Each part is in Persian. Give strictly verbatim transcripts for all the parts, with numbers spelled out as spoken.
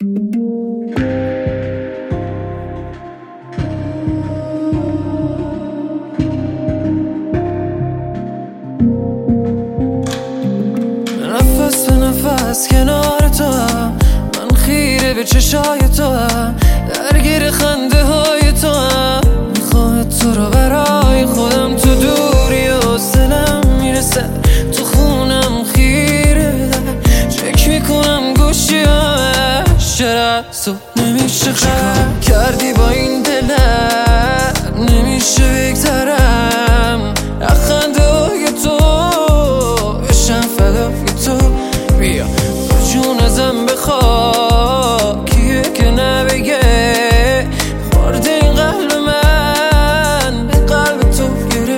نفس به نفس کنار تو هم، من خیره به چشای تو هم، درگیر خنده های تو هم. میخوام تو رو برای خودم، تو دوری و سلم میرسه، تو خونم خیره در چک میکنم گوشی همش. چرا تو نمیشه خرم کردی با این دلم، نمیشه بگذرم خنده های تو بشم فدای تو. بیا جون ازم بخوا، کیه که نبگه خورده این قلب من به قلب تو گره.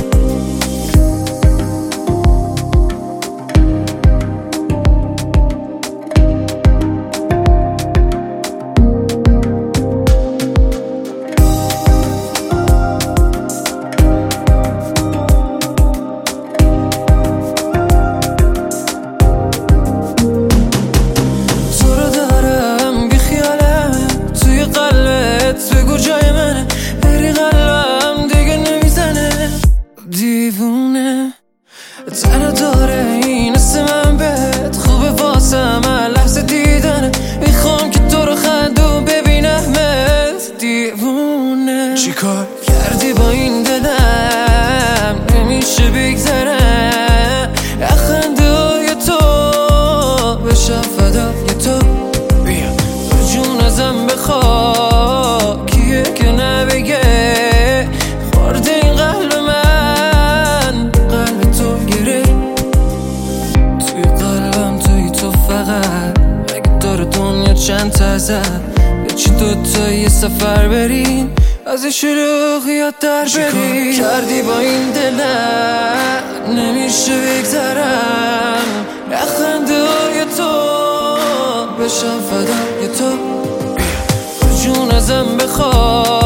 بگو جای منه، بری قلبم دیگه نمیزنه. دیوونه تنه داره این حس من بهت، خوبه واسم هر لحظه دیدنه. میخوام که تو رو خندون ببینمت. دیوونه چیکار کردی با این دلم، نمیشه بگذرم خنده های تو بشم فدای تو. بیا جون ازم بخوا، کیه که نبگه خورده این قلب من قلب تو گره. توی قلبم توی تو فقط، اگه داره دنیا چند تازه یا چی دوتا یه سفر بریم، از این شلوغیات در بریم. کردی با این دلم، نمیشه بگذرم خنده های تو بشم فدای تو. جون ازم بخوا،